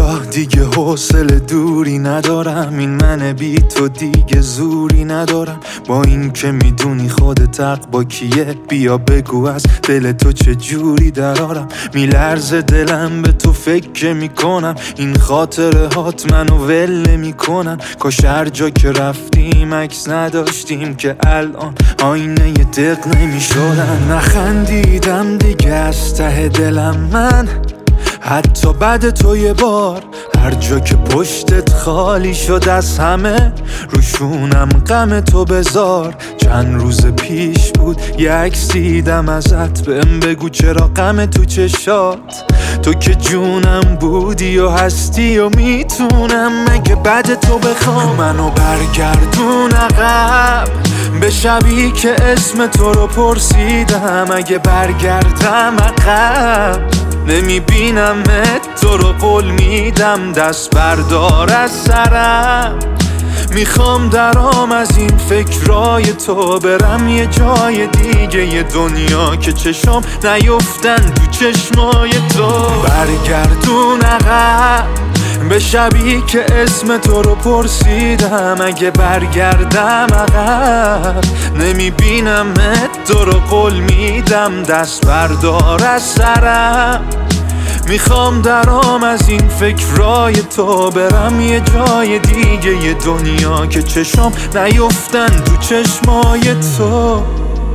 بیا دیگه حوصله دوری ندارم، این من بی تو دیگه زوری ندارم. با این که میدونی خودت حق با کیه، بیا بگو از دل تو چه جوری درارم. میلرزه دلم به تو فکر میکنم، این خاطره هات منو ول نمیکنن. کاش هر جا که رفتیم عکس نداشتیم که الان آینه ی دق نمیشدن. نخندیدم دیگه از ته دلم من، حتی بعد تو یه بار. هر جا که پشتت خالی شد از همه، روشونم غم تو بذار. چند روز پیش بود یه عکس دیدم ازت، بهم بگو چرا غم تو چشات. تو که جونم بودی و هستی و میتونم مگه بعد تو بخوام منو برگردون عقب به شبی که اسم تو رو پرسیدم. اگه برگردم عقب نمیبینمت، تو رو قول میدم دست بردار از سرم. میخوام درام از این فکرای تو، برم یه جای دیگه یه دنیا که چشام نیفتن تو چشمای تو. برگردون عقب به شبی که اسم تو رو پرسیدم. اگه برگردم عقب نمیبینمت، تو رو قول میدم دست بردار از سرم. میخوام درام از این فکرای تو، برم یه جای دیگه یه دنیا که چشام نیفتن تو چشمای تو.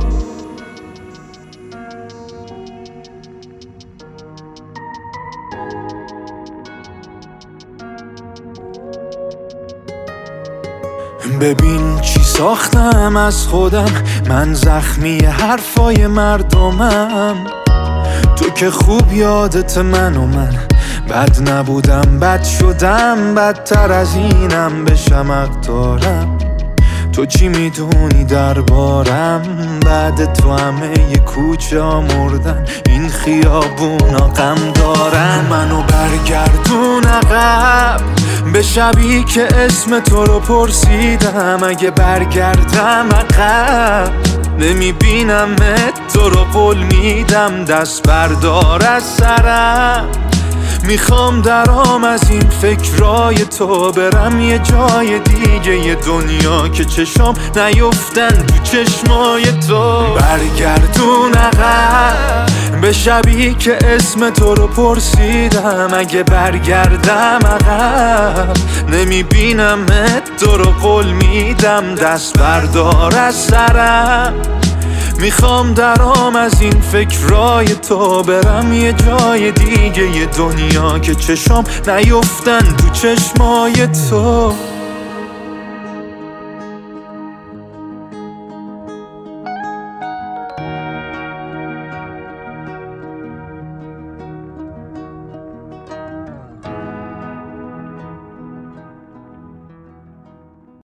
ببین چی ساختم از خودم، من زخمی حرفای مردمم. تو که خوب یادت من و من بد نبودم، بد شدم، بدتر از اینم بشم حق دارم. تو چی میدونی دربارم؟ بعد تو همه ی کوچه ها مردن، این خیابونا غم دارن. منو برگردون عقب به شبی که اسم تو رو پرسیدم. اگه برگردم عقب نمیبینمت، تو رو قول میدم دست بردار از سرم. میخوام درام از این فکرای تو، برم یه جای دیگه یه دنیا که چشام نیفتن تو چشمای تو. برگردون عقب به شبی که اسم تو رو پرسیدم. اگه برگردم عقب نمیبینمت، تو رو قول میدم دست بردار از سرم. میخوام درام از این فکرای تو، برم یه جای دیگه یه دنیا که چشام نیفتن تو چشمای تو.